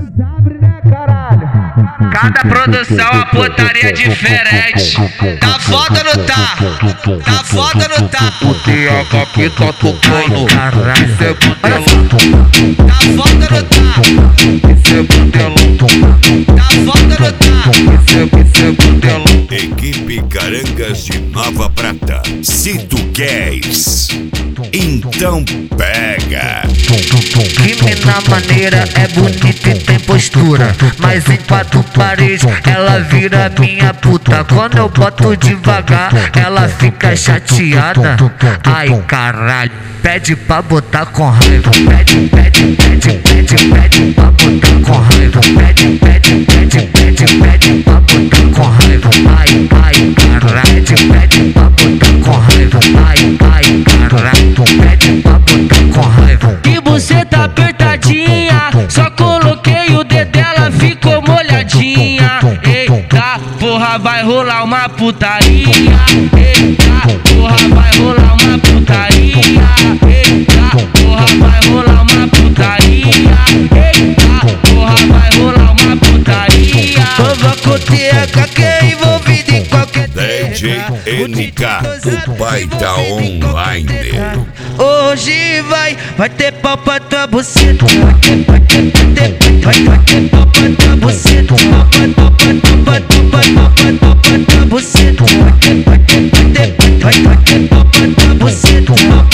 Cada produção a putaria diferente. Tá foda no tá? Tá foda no tá? O TH que tá tocando, isso é butelão. Tá foda no tá? Isso é butelão. Tá foda no tá? Isso é butelão. Equipe Carangas de Nova Prata. Se tu queres, então pega. Que mina maneira, é bonita e tem postura, mas em quatro paredes ela vira minha puta. Quando eu boto devagar, ela fica chateada. Ai caralho, pede pra botar com raiva. Pede pra botar com raiva. Pede pra botar com raiva. Ai caralho, pede pra botar com raiva. Ai caralho, pede pra botar com raiva. Que buceta apertadinha, só coloquei o dedo dela, ficou molhadinha. Eita, porra, vai rolar uma putaria. Eita, porra, vai rolar uma putaria. Eita, porra, vai rolar uma putaria. Eita, porra, vai rolar uma putaria. Tava com o TH que é envolvido em qualquer DJ NK, o pai da online. Hoje vai ter pau pra tua buceta. Vai ter pau pra tua buceta. Pau pra tua buceta. Vai ter pau pra tua buceta.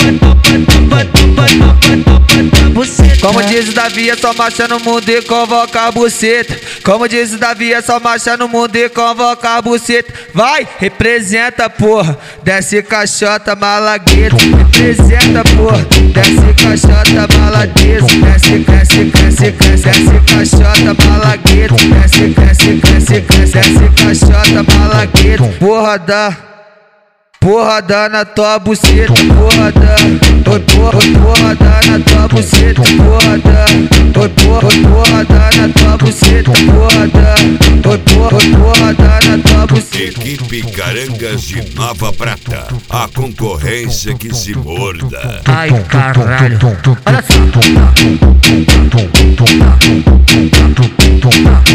Como diz o Davi, é só marcha no mundo e convoca a buceta. Como diz o Davi, é só marcha no mundo e convoca a buceta. Vai, representa, porra, desce caixota malagueta. Representa, porra, desce caixota malagueta. Desce caixota malagueta. Desce caixota malagueta. Porra dá na tua buceta, porra dá. Porra dá na tua buceta, porra dá. Porra dá na tua buceta, porra dá. Porra dá na tua buceta. Equipe Carangas de Nova Prata, a concorrência que se morda. Ai caralho, olha só.